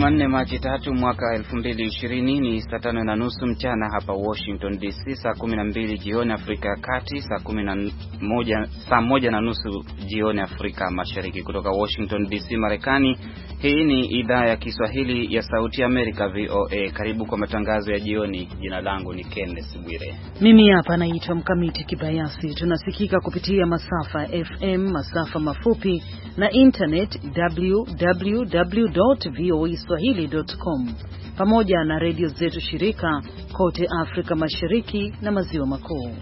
Jumanne Machi 3 mwaka 2020 ni saa 5:30 mchana hapa Washington DC, saa 12 jioni Afrika ya Kati, saa 1:30 jioni Afrika Mashariki. Kutoka Washington DC Marekani, hii ni idhaa ya Kiswahili ya Sauti ya Amerika VOA. Karibu kwa matangazo ya jioni. Jina langu ni Kenneth Bwire. Mimi hapa naitwa Mkamiti Kibayasi. Tunasikika kupitia masafa FM, masafa mafupi na internet www.voaswahili.com, pamoja na redio zetu shirika kote Afrika Mashariki na Maziwa Makuu.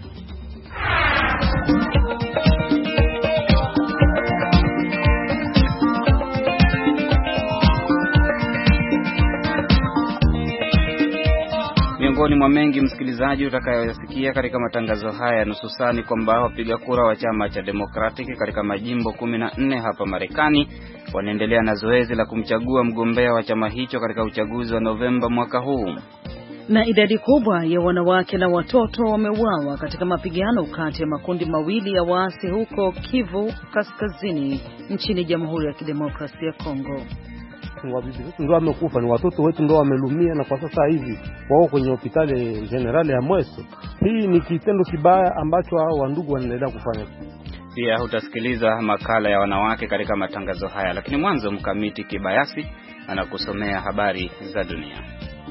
Miongoni mwa mengi msikilizaji utakayoyasikia katika matangazo haya nusu saa ni kwamba wapiga kura wa chama cha Democratic katika majimbo 14 hapa Marekani wanaendelea na zoezi la kumchagua mgombea wa chama hicho katika uchaguzi wa Novemba mwaka huu. Na idadi kubwa ya wanawake na watoto wameuawa katika mapigano kati ya makundi mawili ya waasi huko Kivu Kaskazini nchini Jamhuri ya Kidemokrasia ya Kongo. Wabibi wetu ndio wamekufa, ni watoto wetu ndio wamelumia, na kwa sasa hivi wao kwenye hospitali generali ya Mweso. Hii ni kitendo kibaya ambacho hao wandugu wanaendelea kufanya. Pia utasikiliza makala ya wanawake katika matangazo haya, lakini mwanzo Mkamiti Kibayasi anakusomea habari za dunia.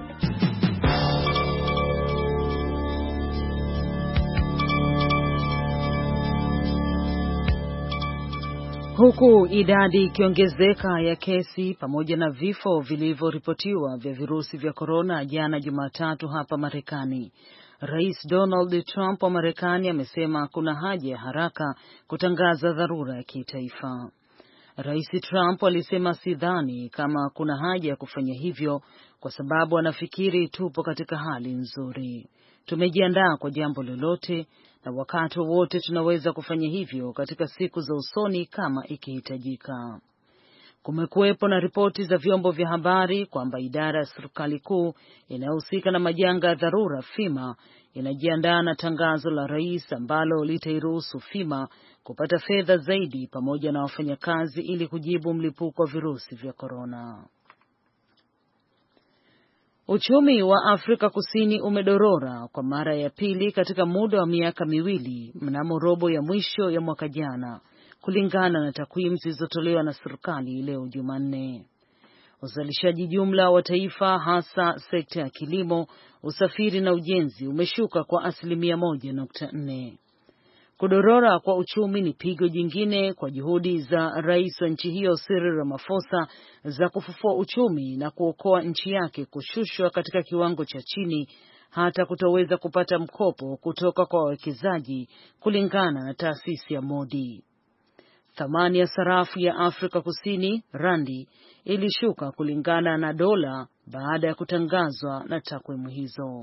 Huku idadi ikiongezeka ya kesi pamoja na vifo vilivyoripotiwa vya virusi vya korona jana Jumatatu hapa Marekani, Rais Donald Trump wa Marekani amesema kuna haja ya haraka kutangaza dharura ya kitaifa. Rais Trump alisema sidhani kama kuna haja ya kufanya hivyo kwa sababu anafikiri tupo katika hali nzuri. Tumejiandaa kwa jambo lolote na wakati wote tunaweza kufanya hivyo katika siku za usoni kama ikihitajika. Kumekuwepo na ripoti za vyombo vya habari kwamba idara ya serikali kuu inayohusika na majanga ya dharura FEMA inajiandaa na tangazo la rais ambalo litairuhusu FEMA kupata fedha zaidi pamoja na wafanyakazi ili kujibu mlipuko wa virusi vya korona. Uchumi wa Afrika Kusini umedorora kwa mara ya pili katika muda wa miaka miwili mnamo robo ya mwisho ya mwaka jana, kulingana na takwimu zilizotolewa na serikali leo Jumanne. Uzalishaji jumla wa taifa, hasa sekta ya kilimo, usafiri na ujenzi, umeshuka kwa 1.4%. Kudorora kwa uchumi ni pigo jingine kwa juhudi za rais wa nchi hiyo Cyril Ramaphosa za kufufua uchumi na kuokoa nchi yake kushushwa katika kiwango cha chini hata kutoweza kupata mkopo kutoka kwa wawekezaji, kulingana na taasisi ya Modi. Thamani ya sarafu ya Afrika Kusini, randi, ilishuka kulingana na dola baada ya kutangazwa na takwimu hizo.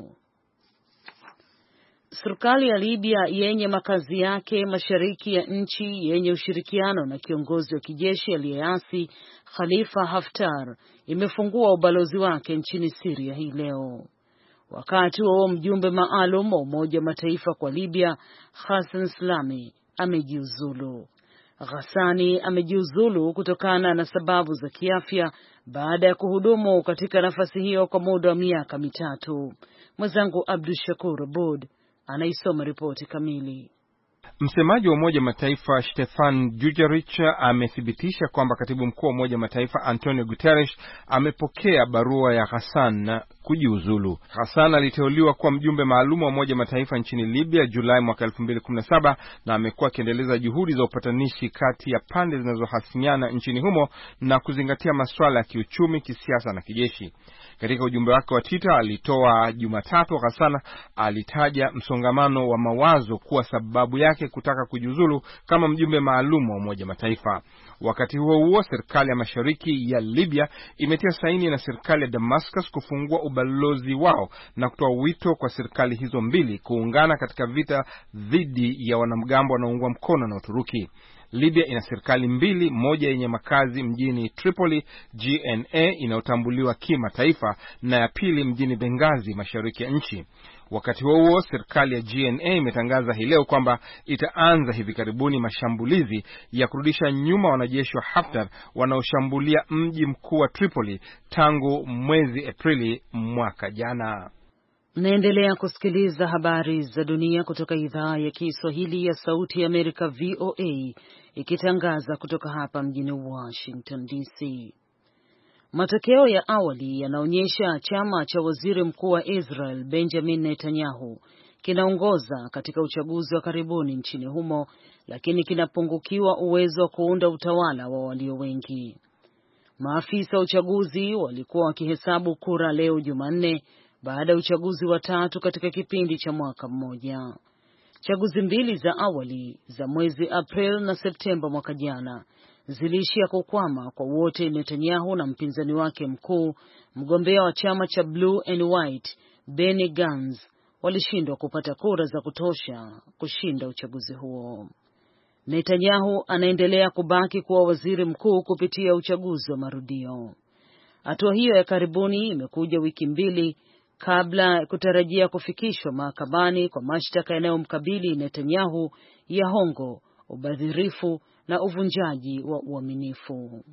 Serikali ya Libya yenye makazi yake mashariki ya nchi yenye ushirikiano na kiongozi wa kijeshi aliyeasi Khalifa Haftar imefungua ubalozi wake nchini Syria hii leo. Wakati huo mjumbe maalum wa Umoja wa Mataifa kwa Libya Hassan Slami amejiuzulu. Ghassani amejiuzulu kutokana na sababu za kiafya baada ya kuhudumu katika nafasi hiyo kwa muda wa miaka 3. Mwenzangu Abdul Shakur Abud anaisoma ripoti kamili. Msemaji wa Umoja Mataifa Stefan Dujarric amethibitisha kwamba katibu mkuu wa Umoja Mataifa Antonio Guterres amepokea barua ya Hassan kujiuzulu. Hassan aliteuliwa kuwa mjumbe maalum wa Umoja Mataifa nchini Libya Julai mwaka 2017 na amekuwa akiendeleza juhudi za upatanishi kati ya pande zinazohasimiana nchini humo na kuzingatia masuala ya kiuchumi, kisiasa na kijeshi. Katika ujumbe wake wa Twitter alitoa Jumatatu, Hassan alitaja msongamano wa mawazo kuwa sababu yake kutaka kujiuzulu kama mjumbe maalum wa Umoja Mataifa. Wakati huo huo, serikali ya mashariki ya Libya imetia saini na serikali ya Damascus kufungua ubalozi wao na kutoa wito kwa serikali hizo mbili kuungana katika vita dhidi ya wanamgambo wanaoungwa mkono na Uturuki. Libya ina serikali mbili, moja yenye makazi mjini Tripoli, GNA inayotambuliwa kimataifa, na ya pili mjini Benghazi, mashariki ya nchi. Wakati huo serikali ya GNA imetangaza hii leo kwamba itaanza hivi karibuni mashambulizi ya kurudisha nyuma wanajeshi wa Haftar wanaoshambulia mji mkuu wa Tripoli tangu mwezi Aprili mwaka jana. Mnaendelea kusikiliza habari za dunia kutoka idhaa ya Kiswahili ya Sauti ya Amerika, VOA, ikitangaza kutoka hapa mjini Washington DC. Matokeo ya awali yanaonyesha chama cha waziri mkuu wa Israel Benjamin Netanyahu kinaongoza katika uchaguzi wa karibuni nchini humo, lakini kinapungukiwa uwezo wa kuunda utawala wa walio wengi. Maafisa wa uchaguzi walikuwa wakihesabu kura leo Jumanne baada ya uchaguzi wa tatu katika kipindi cha mwaka mmoja. Chaguzi mbili za awali za mwezi April na Septemba mwaka jana ziliishia kukwama kwa wote. Netanyahu na mpinzani wake mkuu, mgombea wa chama cha Blue and White Benny Gantz, walishindwa kupata kura za kutosha kushinda uchaguzi huo. Netanyahu anaendelea kubaki kuwa waziri mkuu kupitia uchaguzi wa marudio. Hatua hiyo ya karibuni imekuja wiki mbili kabla ya kutarajia kufikishwa mahakamani kwa mashtaka yanayomkabili Netanyahu ya hongo, ubadhirifu na uvunjaji wa uaminifu.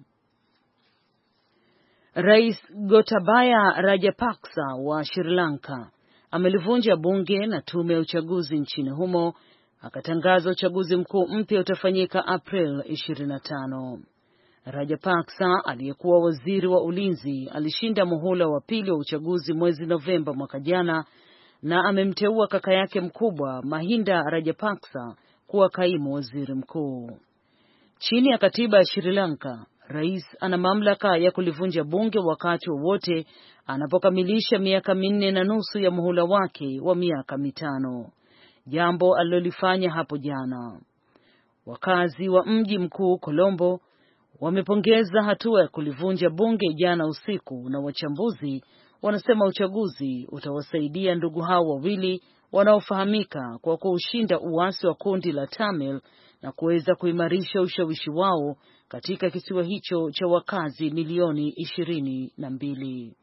Rais Gotabaya Rajapaksa wa Sri Lanka amelivunja bunge na tume ya uchaguzi nchini humo, akatangaza uchaguzi mkuu mpya utafanyika April 25. Rajapaksa aliyekuwa waziri wa ulinzi alishinda muhula wa pili wa uchaguzi mwezi Novemba mwaka jana na amemteua kaka yake mkubwa Mahinda Rajapaksa kuwa kaimu waziri mkuu. Chini ya katiba ya Sri Lanka, rais ana mamlaka ya kulivunja bunge wakati wowote anapokamilisha miaka 4.5 ya muhula wake wa miaka 5, jambo alilolifanya hapo jana. Wakazi wa mji mkuu Colombo wamepongeza hatua ya kulivunja bunge jana usiku, na wachambuzi wanasema uchaguzi utawasaidia ndugu hao wawili wanaofahamika kwa kuushinda uasi wa kundi la Tamil na kuweza kuimarisha ushawishi wao katika kisiwa hicho cha wakazi milioni 22.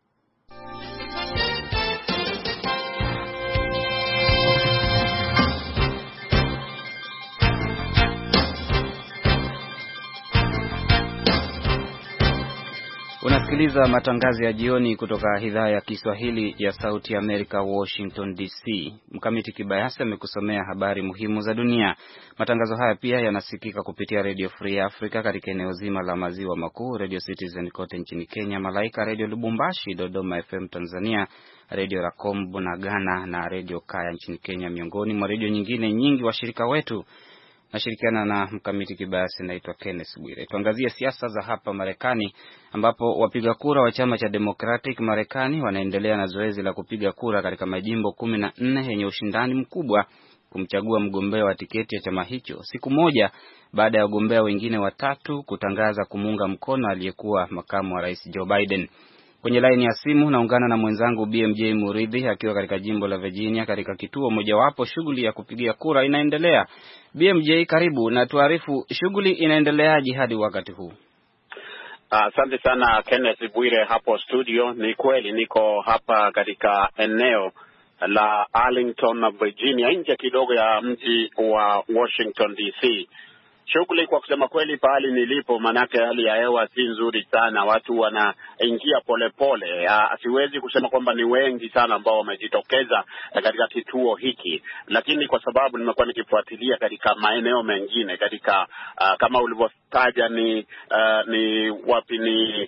Unasikiliza matangazo ya jioni kutoka idhaa ya Kiswahili ya Sauti ya Amerika, Washington DC. Mkamiti Kibayasi amekusomea habari muhimu za dunia. Matangazo haya pia yanasikika kupitia Radio Free Africa katika eneo zima la maziwa makuu, Radio Citizen kote nchini Kenya, Malaika Radio Lubumbashi, Dodoma FM Tanzania, Radio Racom Bunagana na Radio Kaya nchini Kenya, miongoni mwa radio nyingine nyingi washirika wetu. Nashirikiana na Mkamiti Kibayasi, naitwa Kenneth Bwire. Tuangazie siasa za hapa Marekani, ambapo wapiga kura wa chama cha Democratic Marekani wanaendelea na zoezi la kupiga kura katika majimbo 14 yenye ushindani mkubwa kumchagua mgombea wa tiketi ya chama hicho, siku moja baada ya wagombea wengine watatu kutangaza kumuunga mkono aliyekuwa makamu wa rais Joe Biden. Kwenye laini ya simu naungana na mwenzangu BMJ Muridhi akiwa katika jimbo la Virginia katika kituo mojawapo shughuli ya kupigia kura inaendelea. BMJ, karibu na tuarifu, shughuli inaendeleaje hadi wakati huu? Asante sana Kenneth Bwire hapo studio. Ni kweli niko hapa katika eneo la Arlington, Virginia, nje kidogo ya mji wa Washington DC. Shughuli kwa kusema kweli pahali nilipo, manake hali ya hewa si nzuri sana, watu wanaingia polepole. Siwezi kusema kwamba ni wengi sana ambao wamejitokeza katika kituo hiki, lakini kwa sababu nimekuwa nikifuatilia katika maeneo mengine katika kama ulivyotaja ni wapi ni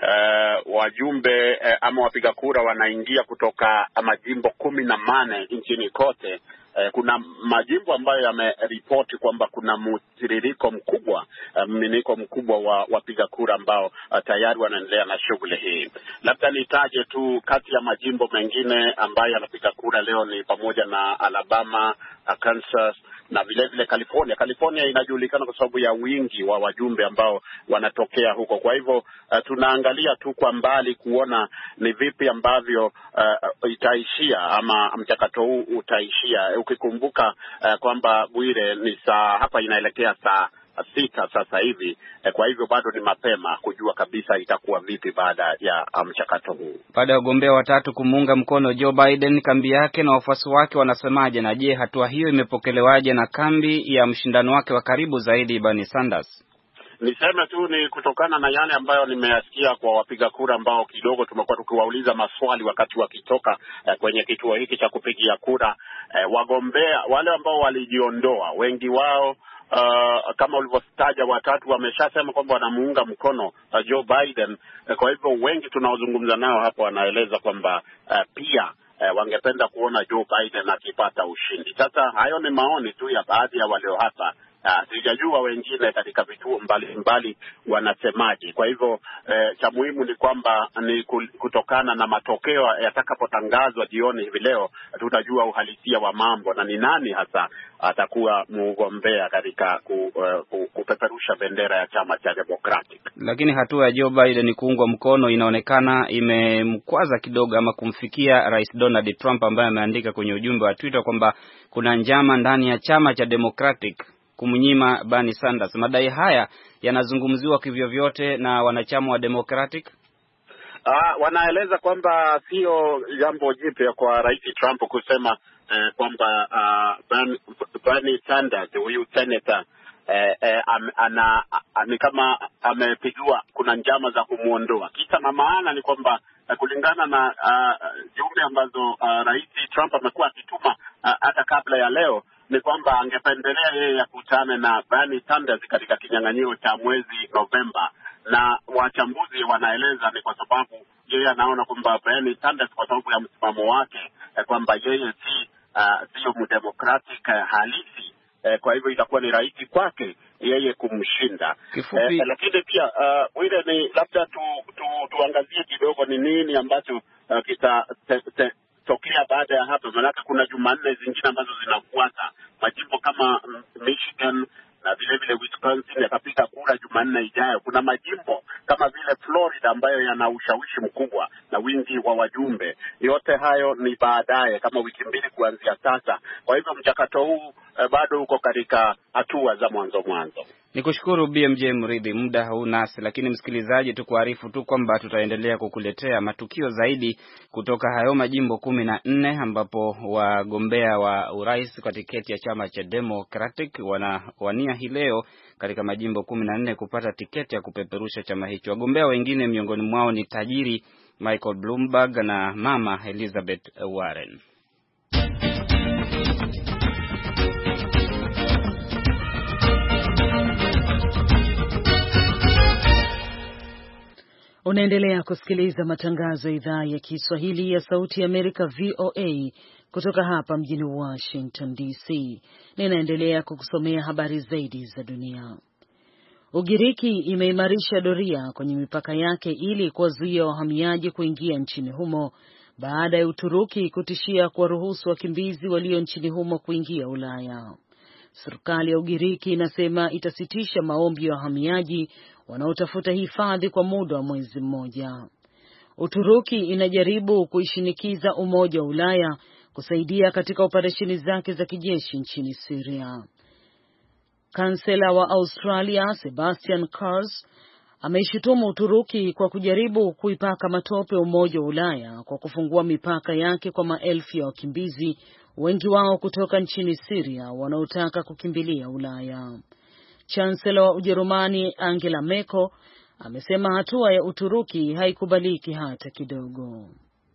wajumbe ama wapiga kura wanaingia kutoka majimbo 14 nchini kote. Kuna majimbo ambayo yameripoti kwamba kuna mtiririko mkubwa, mminiko mkubwa wa wapiga kura ambao tayari wanaendelea na shughuli hii. Labda nitaje tu kati ya majimbo mengine ambayo yanapiga kura leo ni pamoja na Alabama, Kansas na vile vile California. California inajulikana kwa sababu ya wingi wa wajumbe ambao wanatokea huko. Kwa hivyo tunaangalia tu kwa mbali kuona ni vipi ambavyo itaishia ama mchakato huu utaishia. Ukikumbuka kwamba Bwire ni hapa inaelekea saa 6 sasa hivi. Kwa hivyo bado ni mapema kujua kabisa itakuwa vipi baada ya mchakato huu. Baada ya wagombea watatu kumuunga mkono Joe Biden, kambi yake na wafuasi wake wanasemaje? Na je, hatua hiyo imepokelewaje na kambi ya mshindano wake wa karibu zaidi Bernie Sanders? Niseme tu ni kutokana na yale ambayo nimeyasikia kwa wapiga kura ambao kidogo tumekuwa tukiwauliza maswali wakati wakitoka kwenye kituo hiki cha kupigia kura. Wagombea wale ambao walijiondoa, wengi wao kama ulivyotaja watatu, wameshasema kwamba wanamuunga mkono Joe Biden. Kwa hivyo wengi tunaozungumza nao hapo wanaeleza kwamba pia wangependa kuona Joe Biden akipata ushindi. Sasa hayo ni maoni tu ya baadhi ya walio hapa. Sijajua wengine katika vituo mbalimbali wanasemaje. Kwa hivyo cha muhimu ni kwamba ni kutokana na matokeo yatakapotangazwa jioni hivi leo, tutajua uhalisia wa mambo na ni nani hasa atakuwa mgombea katika kupeperusha bendera ya chama cha Democratic. Lakini hatua ya Joe Biden kuungwa mkono inaonekana imemkwaza kidogo ama kumfikia Rais Donald Trump, ambaye ameandika kwenye ujumbe wa Twitter kwamba kuna njama ndani ya chama cha Democratic kumnyima Bernie Sanders. Madai haya yanazungumziwa kivyovyote na wanachama wa Democratic. Wanaeleza kwamba sio jambo jipya kwa Rais Trump kusema kwamba Bernie Sanders, huyu senator, ni kama amepigiwa, kuna njama za kumuondoa. Kisa na maana ni kwamba kulingana na jumbe ambazo Rais Trump amekuwa akituma hata kabla ya leo, ni kwamba angependelea yeye akutane na Bernie Sanders katika kinyang'anyiro cha mwezi Novemba, na wachambuzi wanaeleza ni kwa sababu yeye anaona kwamba Bernie Sanders, kwa sababu ya msimamo wake kwamba yeye sio mdemocratic halisi, kwa hivyo itakuwa ni rahisi kwake yeye kumshinda. Lakini pia wile ni labda tuangazie kidogo ni nini ambacho kitatokea baada ya hapo, maana kuna Jumanne zingine ambazo zinafuata. Majimbo kama Michigan na vile vile Wisconsin yatapiga kura Jumanne ijayo. Kuna majimbo kama vile Florida ambayo yana ushawishi mkubwa na wingi wa wajumbe. Yote hayo ni baadaye, kama wiki mbili kuanzia sasa. Kwa hivyo mchakato huu bado uko katika hatua za mwanzo. Nikushukuru BMJ Mridhi, muda huu nasi, lakini msikilizaji, tukuarifu tu kwamba tutaendelea kukuletea matukio zaidi kutoka hayo majimbo 14 ambapo wagombea wa urais kwa tiketi ya chama cha Democratic wanawania hii leo katika majimbo 14 kupata tiketi ya kupeperusha chama hicho. Wagombea wengine miongoni mwao ni tajiri Michael Bloomberg na mama Elizabeth Warren. Unaendelea kusikiliza matangazo ya idhaa ya Kiswahili ya Sauti ya Amerika VOA kutoka hapa mjini Washington DC. Ninaendelea kukusomea habari zaidi za dunia. Ugiriki imeimarisha doria kwenye mipaka yake ili kuwazuia wahamiaji kuingia nchini humo baada ya Uturuki kutishia kuwaruhusu wakimbizi walio nchini humo kuingia Ulaya. Serikali ya Ugiriki inasema itasitisha maombi ya wahamiaji wanaotafuta hifadhi kwa muda wa mwezi mmoja. Uturuki inajaribu kuishinikiza Umoja wa Ulaya kusaidia katika operesheni zake za kijeshi nchini Syria. Kansela wa Australia Sebastian Kurz ameishutumu Uturuki kwa kujaribu kuipaka matope Umoja wa Ulaya kwa kufungua mipaka yake kwa maelfu ya wakimbizi, wengi wao kutoka nchini Syria wanaotaka kukimbilia Ulaya. Chancellor wa Ujerumani Angela Merkel amesema hatua ya Uturuki haikubaliki hata kidogo.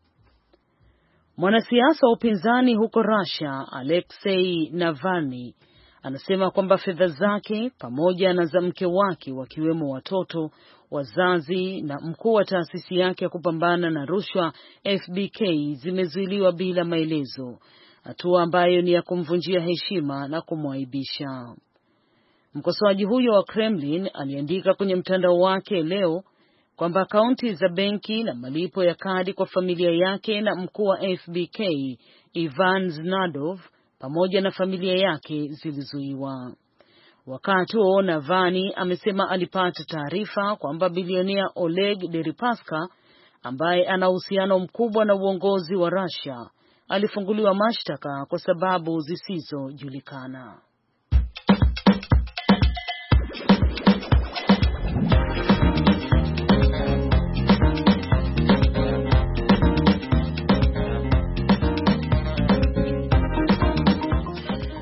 Mwanasiasa wa upinzani huko Russia Alexei Navalny anasema kwamba fedha zake pamoja na za mke wake, wakiwemo watoto, wazazi na mkuu wa taasisi yake ya kupambana na rushwa FBK, zimezuiliwa bila maelezo, hatua ambayo ni ya kumvunjia heshima na kumwaibisha. Mkosoaji huyo wa Kremlin aliandika kwenye mtandao wake leo kwamba akaunti za benki na malipo ya kadi kwa familia yake na mkuu wa FBK Ivan Znadov pamoja na familia yake zilizuiwa. Wakati huo Navalny amesema alipata taarifa kwamba bilionea Oleg Deripaska, ambaye ana uhusiano mkubwa na uongozi wa Russia, alifunguliwa mashtaka kwa sababu zisizojulikana.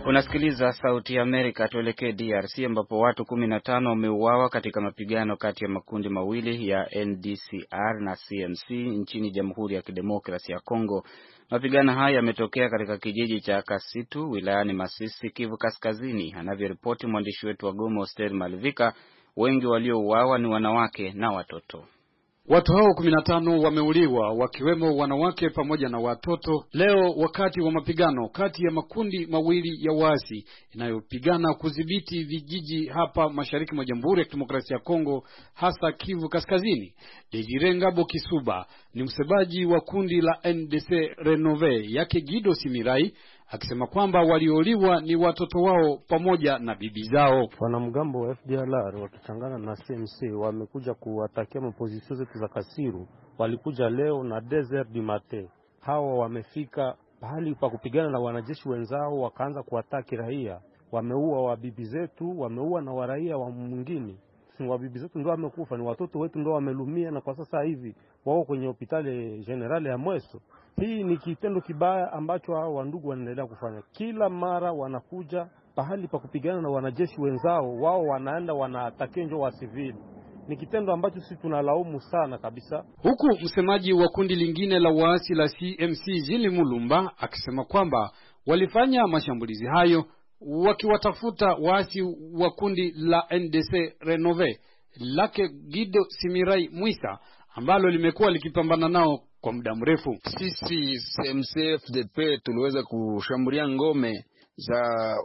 Unasikiliza Sauti ya Amerika. Tuelekee DRC ambapo watu 15 wameuawa katika mapigano kati ya makundi mawili ya NDCR na CMC nchini Jamhuri ya Kidemokrasia ya Kongo. Mapigano haya yametokea katika kijiji cha Kasitu wilayani Masisi, Kivu Kaskazini. Anavyoripoti mwandishi wetu wa Goma Oster Malivika, wengi waliouawa ni wanawake na watoto. Watu hao 15 wameuliwa wakiwemo wanawake pamoja na watoto leo wakati wa mapigano kati ya makundi mawili ya waasi inayopigana kudhibiti vijiji hapa mashariki mwa Jamhuri ya Kidemokrasia ya Kongo, hasa Kivu Kaskazini. Desire Ngabo Kisuba ni msemaji wa kundi la NDC Renove yake Gido Simirai, akisema kwamba waliouliwa ni watoto wao pamoja na bibi zao. Wanamgambo wa FDLR wakichangana na CMC wamekuja kuatakia mapozisio zetu za Kasiru. Walikuja leo na Desert du Matin. Hawa wamefika pahali pa kupigana na wanajeshi wenzao, wakaanza kuataki raia. Wameua wabibi zetu, wameua na waraia wa mwingine. Wabibi zetu ndio wamekufa, ni watoto wetu ndio wamelumia, na kwa sasa hivi wao kwenye hospitali generale ya Mweso. Hii ni kitendo kibaya ambacho hao wandugu wanaendelea kufanya. Kila mara wanakuja pahali pa kupigana na wanajeshi wenzao, wao wanaenda wanaatakia njo wa civil. Ni kitendo ambacho sisi tunalaumu sana kabisa. Huku msemaji wa kundi lingine la waasi la CMC Jili Mulumba akisema kwamba walifanya mashambulizi hayo wakiwatafuta waasi wa kundi la NDC Renove lake Gido Simirai Mwisa ambalo limekuwa likipambana nao kwa muda mrefu. Sisi CMC FDP tuliweza kushambulia ngome za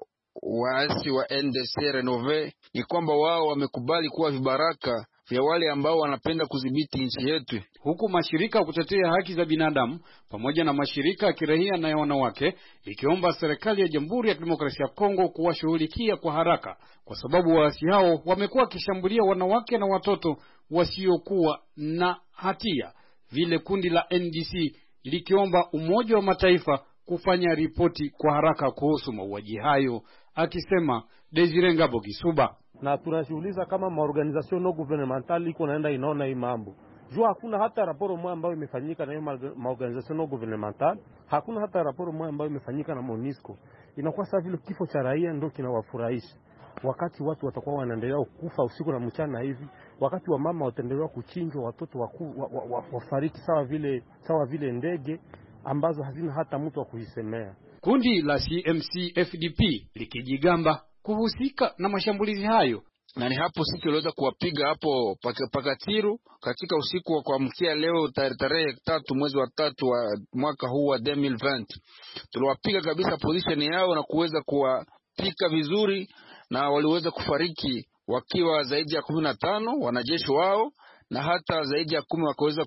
waasi wa NDC Renove. Ni kwamba wao wamekubali kuwa vibaraka vya wale ambao wanapenda kudhibiti nchi yetu. Huku mashirika kutetea haki za binadamu pamoja na mashirika ya kiraia na ya wanawake ikiomba serikali ya Jamhuri ya Kidemokrasia ya Kongo kuwashughulikia kwa haraka, kwa sababu waasi hao wamekuwa wakishambulia wanawake na watoto wasiokuwa na hatia, vile kundi la NDC likiomba Umoja wa Mataifa kufanya ripoti kwa haraka kuhusu mauaji hayo, akisema Desire Ngabo Kisuba. Na tunashuhuliza kama maorganization no governmental iko naenda inaona hii mambo. Jua hakuna hata raporo moja ambayo imefanyika na hiyo maorganization no governmental, hakuna hata raporo moja ambayo imefanyika na MONUSCO. Inakuwa sasa vile kifo cha raia ndio kinawafurahisha. Wakati watu watakuwa wanaendelea kufa usiku na mchana hivi, wakati wa mama wataendelea kuchinjwa, watoto wafariki sawa vile ndege ambazo hazina hata mtu wa kuisemea. Kundi la CMC FDP likijigamba kuhusika na mashambulizi hayo, na ni hapo sisi tuliweza kuwapiga hapo Pakatiru katika usiku wa kuamkia leo tarehe 3 mwezi wa 3 wa mwaka huu wa 2020. Tuliwapiga kabisa position yao na kuweza kuwapika vizuri, na waliweza kufariki wakiwa zaidi ya 15 wanajeshi wao, na hata zaidi ya 10 wakaweza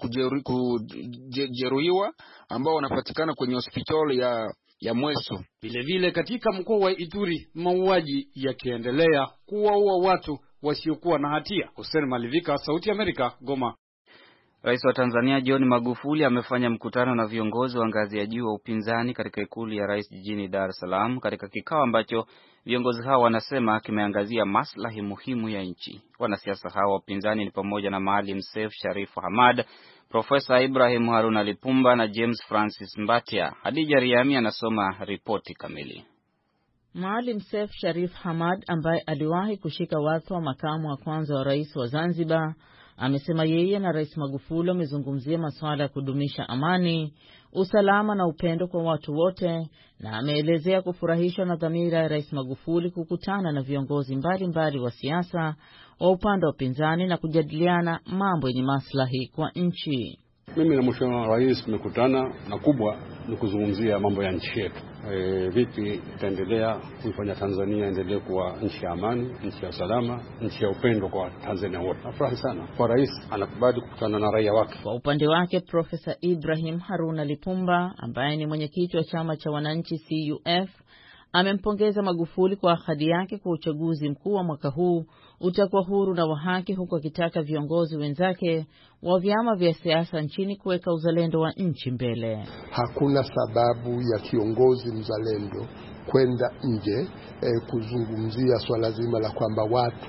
kujeruhiwa ambao wanapatikana kwenye hospitali ya Mweso. Vile katika mkoa wa Ituri mauaji yakiendelea kuwaua watu wasiokuwa na hatia. Hussein Malivika, Sauti ya Amerika, Goma. Rais wa Tanzania John Magufuli amefanya mkutano na viongozi wa ngazi ya juu wa upinzani katika ikulu ya rais jijini Dar es Salaam, katika kikao ambacho viongozi hao wanasema kimeangazia maslahi muhimu ya nchi. Wanasiasa hao wa upinzani ni pamoja na Maalim Seif Sharif Hamad, Profesa Ibrahim Haruna Lipumba na James Francis Mbatia. Hadija Riami anasoma ripoti kamili. Maalim Seif Sharif Hamad ambaye aliwahi kushika wadhifa wa makamu wa kwanza wa rais wa Zanzibar amesema yeye na Rais Magufuli wamezungumzia masuala ya kudumisha amani, usalama na upendo kwa watu wote, na ameelezea kufurahishwa na dhamira ya Rais Magufuli kukutana na viongozi mbalimbali wa siasa wa upande wa upinzani na kujadiliana mambo yenye maslahi kwa nchi. Mimi na Mheshimiwa Rais tumekutana na kubwa ni kuzungumzia mambo ya nchi yetu. Vipi itaendelea kuifanya Tanzania endelee kuwa nchi ya amani, nchi ya salama, nchi ya upendo kwa Tanzania wote. Nafurahi sana kwa rais anakubali kukutana na raia wake. Kwa upande wake Profesa Ibrahim Haruna Lipumba ambaye ni mwenyekiti wa chama cha wananchi CUF amempongeza Magufuli kwa ahadi yake kwa uchaguzi mkuu wa mwaka huu utakuwa huru na wa haki, huku akitaka viongozi wenzake wa vyama vya siasa nchini kuweka uzalendo wa nchi mbele. Hakuna sababu ya kiongozi mzalendo kwenda nje kuzungumzia swala zima la kwamba watu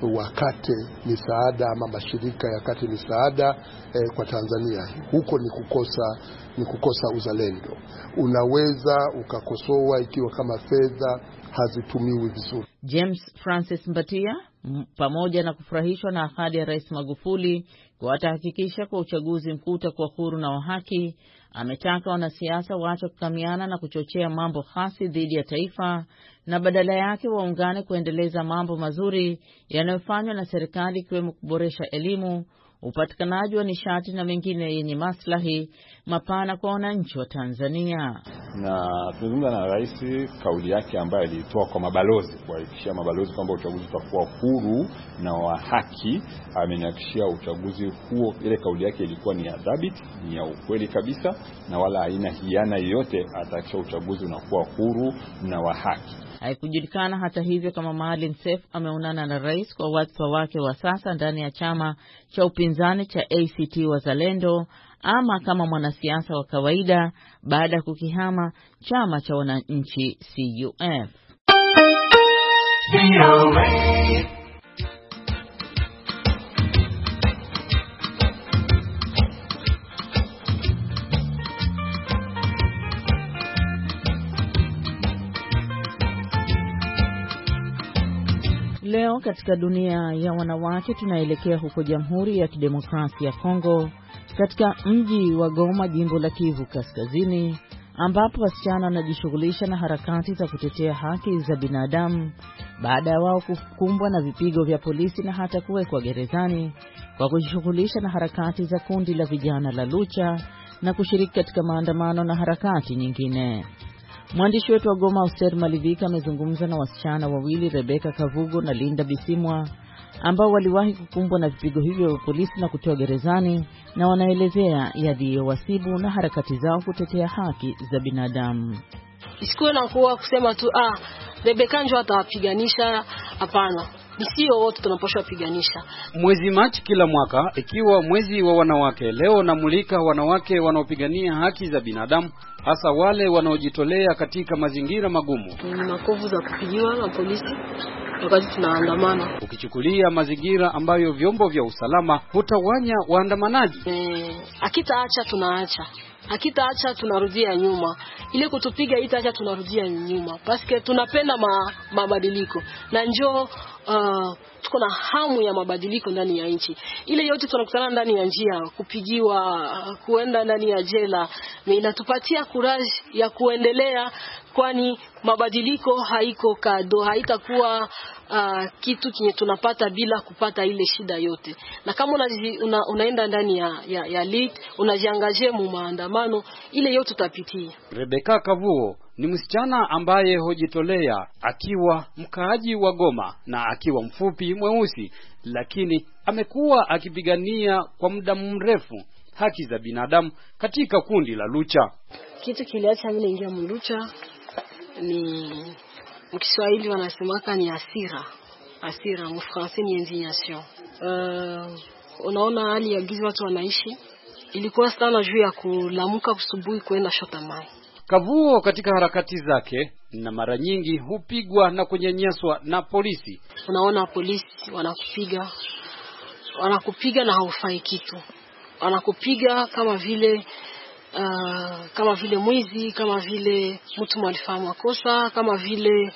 wakate misaada ama mashirika yakate misaada kwa Tanzania. Huko ni kukosa uzalendo. Unaweza ukakosoa ikiwa kama fedha hazitumiwi vizuri. James Francis Mbatia, pamoja na kufurahishwa na ahadi ya Rais Magufuli kuhakikisha kwa uchaguzi mkuu utakuwa huru na wa haki, ametaka wanasiasa waache kukamiana na kuchochea mambo hasi dhidi ya taifa na badala yake waungane kuendeleza mambo mazuri yanayofanywa na serikali, ikiwemo kuboresha elimu, upatikanaji wa nishati na mengine yenye maslahi mapana kwa wananchi wa Tanzania. Na tunazungumza na rais, kauli yake ambayo alitoa kwa mabalozi, kuhakikishia mabalozi kwamba uchaguzi utakuwa huru na wa haki. Amenihakikishia uchaguzi huo, ile kauli yake ilikuwa ni ya dhabiti, ni ya ukweli kabisa, na wala haina hiana yoyote. Atahakikisha uchaguzi unakuwa huru na wa haki. Haikujulikana hata hivyo kama Maalim Seif ameonana na rais kwa wadhifa wake wa sasa ndani ya chama cha upinzani cha ACT Wazalendo ama kama mwanasiasa wa kawaida baada ya kukihama chama cha wananchi CUF. Leo katika dunia ya wanawake tunaelekea huko Jamhuri ya Kidemokrasia ya Kongo, katika mji wa Goma, jimbo la Kivu Kaskazini, ambapo wasichana wanajishughulisha na harakati za kutetea haki za binadamu baada ya wao kukumbwa na vipigo vya polisi na hata kuwekwa gerezani kwa kujishughulisha na harakati za kundi la vijana la Lucha na kushiriki katika maandamano na harakati nyingine. Mwandishi wetu wa Goma Auster Malivika amezungumza na wasichana wawili, Rebeka Kavugo na Linda Bisimwa, ambao waliwahi kukumbwa na vipigo hivyo vya polisi na kutoa gerezani, na wanaelezea yaliyowasibu na harakati zao kutetea haki za binadamu. Isikuwe na kuwa kusema tu Rebeka njoo atawapiganisha, hapana. Sio wote tunapaswa kupiganisha. Mwezi Machi kila mwaka ikiwa mwezi wa wanawake, leo namulika wanawake wanaopigania haki za binadamu, hasa wale wanaojitolea katika mazingira magumu. Ni makovu za kupigiwa na polisi wakati tunaandamana. Ukichukulia mazingira ambayo vyombo vya usalama hutawanya waandamanaji. Akitaacha tunaacha. Akitaacha tunarudia nyuma. Ile kutupiga itaacha tunarudia nyuma. Paske tunapenda mabadiliko. Na njoo tuko na hamu ya mabadiliko ndani ya nchi. Ile yote tunakutana ndani ya njia, kupigiwa, kuenda ndani ya jela, inatupatia courage ya kuendelea, kwani mabadiliko haiko kado, haitakuwa kitu kinye tunapata bila kupata ile shida yote. Na kama unaenda ndani ya lead, unajiangaje mu maandamano, ile yote tutapitia. Rebeka Kavuo ni msichana ambaye hujitolea, akiwa mkaaji wa Goma na akiwa mfupi mweusi, lakini amekuwa akipigania kwa muda mrefu haki za binadamu katika kundi la Lucha. Kitu kiliacha mimi niingia mlucha ni mkiswahili wanasemaka ni hasira, mfransi ni indignation. Unaona hali ya gizi watu wanaishi, ilikuwa sana juu ya kulamuka kusubuhi kwenda shota mai. Kavuo katika harakati zake na mara nyingi hupigwa na kunyanyaswa na polisi. Unaona polisi wanakupiga na haufai kitu. Wanakupiga kama vile mwizi, kama vile mtu mwalifanya makosa, kama vile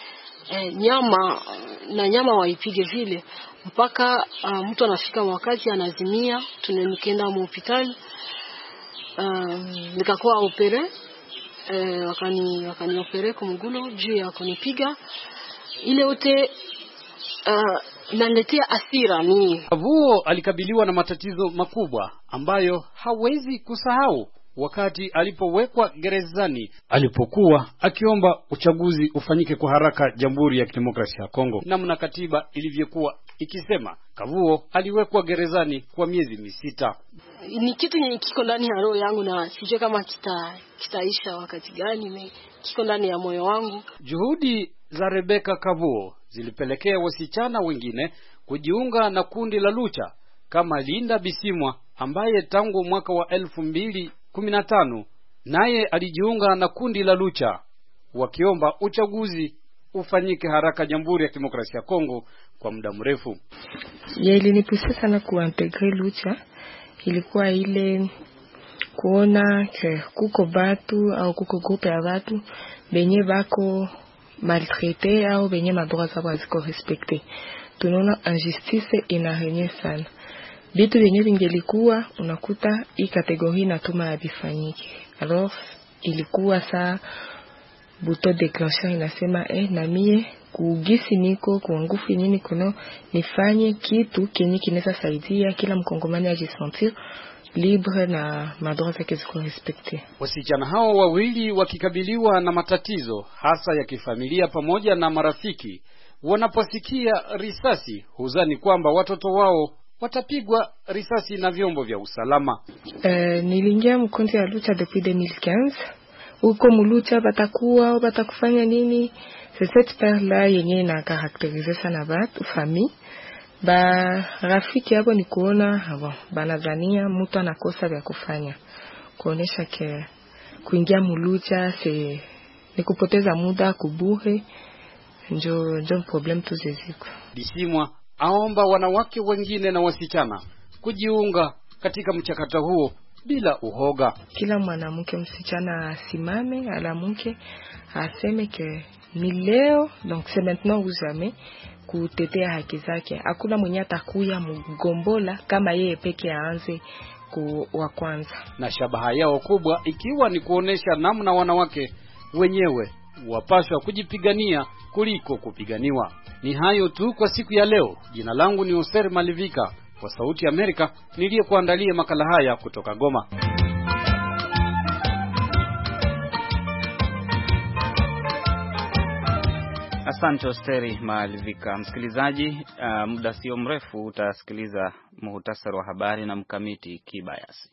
nyama waipige vile mpaka mtu anafika wakati anazimia. Nikaenda mu hospitali, nikakuwa opere, wakani opere kumgulo juu ya kunipiga. Ile yote inaletea hasira mimi. Kavuo alikabiliwa na matatizo makubwa ambayo hawezi kusahau wakati alipowekwa gerezani, alipokuwa akiomba uchaguzi ufanyike kwa haraka Jamhuri ya Kidemokrasia ya Kongo, namna katiba ilivyokuwa ikisema. Kavuo aliwekwa gerezani kwa miezi 6. Ni kitu yenye kiko ndani ya roho yangu na sijui kama kitaisha wakati gani, kiko ndani ya moyo wangu. Juhudi za Rebeka Kavuo zilipelekea wasichana wengine kujiunga na kundi la Lucha kama Linda Bisimwa, ambaye tangu mwaka wa 2015 naye alijiunga na kundi la Lucha wakiomba uchaguzi ufanyike haraka Jamhuri ya Kidemokrasia ya Kongo kwa muda mrefu. Ilinipusa sana kuintegre lucha, ilikuwa ile kuona kuko batu au kuko grupe ya batu benye bako maltraité au benye madroit zao haziko respecté. Tunaona injustice inarenye sana. Bitu benye vingelikuwa unakuta hii kategori inatuma habifanyiki. Alors ilikuwa saa buto declencheur inasema na mie kugisi niko kwa nguvu nini kono nifanye kitu kenye kinaweza saidia kila mkongomani ajisentir libre na madroit zake ziko respecte. Wasichana hao wawili wakikabiliwa na matatizo hasa ya kifamilia pamoja na marafiki, wanaposikia risasi huzani kwamba watoto wao watapigwa risasi na vyombo vya usalama. Nilingia mkonti ya lucha depuis 2015. Uko mulucha batakufanya nini? C'est cette part-là yenye na karakterize sana batu famille. Rafiki hapo ni kuona banadhania mtu anakosa vya kufanya. Kuonesha ke kuingia mulucha ni kupoteza muda kubuhe. Njo problem tu zeziko. Bisimwa aomba wanawake wengine na wasichana kujiunga katika mchakato huo bila uhoga. Kila mwanamke msichana asimame, alamuke aseme ke ni leo, donc c'est maintenant ou jamais, kutetea haki zake. Hakuna mwenye atakuya mgombola kama yeye peke aanze wa kwanza. Na shabaha yao kubwa ikiwa ni kuonesha namna wanawake wenyewe wapaswa kujipigania kuliko kupiganiwa. Ni hayo tu kwa siku ya leo. Jina langu ni Oser Malivika kwa Sauti ya Amerika, niliyekuandalia makala haya kutoka Goma. Asante Osteri Malivika. Msikilizaji, muda sio mrefu utasikiliza muhtasari wa habari na Mkamiti Kibayasi.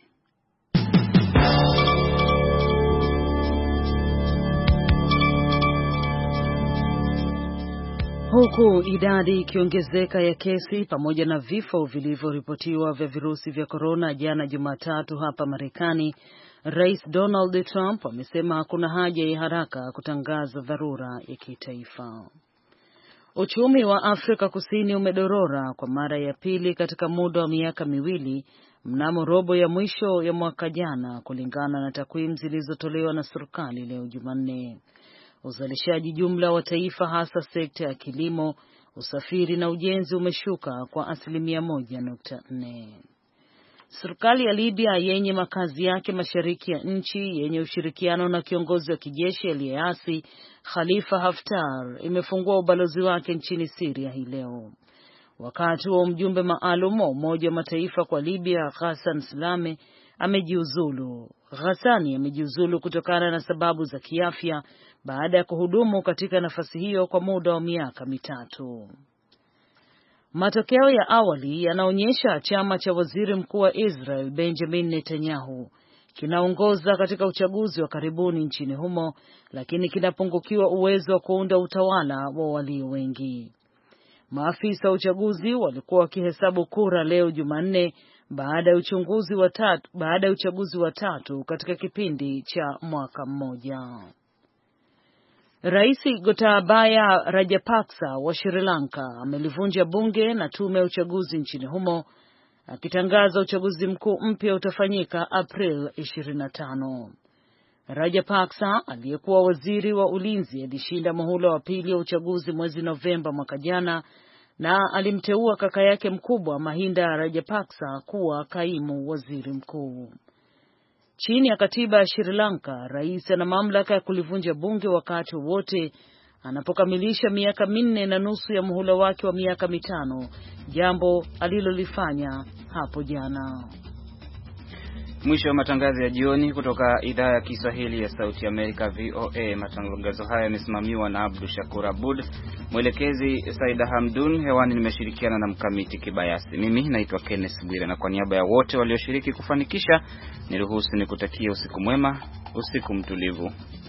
Huku idadi ikiongezeka ya kesi pamoja na vifo vilivyoripotiwa vya virusi vya korona jana Jumatatu hapa Marekani, Rais Donald Trump amesema hakuna haja ya haraka kutangaza dharura ya kitaifa. Uchumi wa Afrika Kusini umedorora kwa mara ya pili katika muda wa miaka miwili mnamo robo ya mwisho ya mwaka jana, kulingana na takwimu zilizotolewa na serikali leo Jumanne. Uzalishaji jumla wa taifa, hasa sekta ya kilimo, usafiri na ujenzi, umeshuka kwa 1.4. Serikali ya Libya yenye makazi yake mashariki ya nchi yenye ushirikiano na kiongozi wa kijeshi aliyeasi Khalifa Haftar imefungua ubalozi wake nchini Syria hii leo. Wakati wa mjumbe maalum wa Umoja wa Mataifa kwa Libya Ghassan Salame amejiuzulu. Ghassani amejiuzulu kutokana na sababu za kiafya baada ya kuhudumu katika nafasi hiyo kwa muda wa miaka 3. Matokeo ya awali yanaonyesha chama cha waziri mkuu wa Israel Benjamin Netanyahu kinaongoza katika uchaguzi wa karibuni nchini humo, lakini kinapungukiwa uwezo wa kuunda utawala wa walio wengi. Maafisa wa uchaguzi walikuwa wakihesabu kura leo Jumanne baada ya uchaguzi wa tatu katika kipindi cha mwaka mmoja. Rais Gotabaya Rajapaksa wa Sri Lanka amelivunja bunge na tume ya uchaguzi nchini humo, akitangaza uchaguzi mkuu mpya utafanyika April 25. Rajapaksa aliyekuwa waziri wa ulinzi alishinda muhula wa pili wa uchaguzi mwezi Novemba mwaka jana na alimteua kaka yake mkubwa Mahinda Rajapaksa kuwa kaimu waziri mkuu. Chini ya katiba ya Sri Lanka, rais ana mamlaka ya kulivunja bunge wakati wowote anapokamilisha miaka 4.5 ya muhula wake wa miaka 5, jambo alilolifanya hapo jana. Mwisho wa matangazo ya jioni kutoka idhaa ya Kiswahili ya Sauti Amerika VOA. Matangazo haya yamesimamiwa na Abdu Shakur Abud, mwelekezi Saida Hamdun. Hewani nimeshirikiana na Mkamiti Kibayasi. Mimi naitwa Kenneth Bwire, na kwa niaba ya wote walioshiriki kufanikisha, niruhusu nikutakia usiku mwema, usiku mtulivu.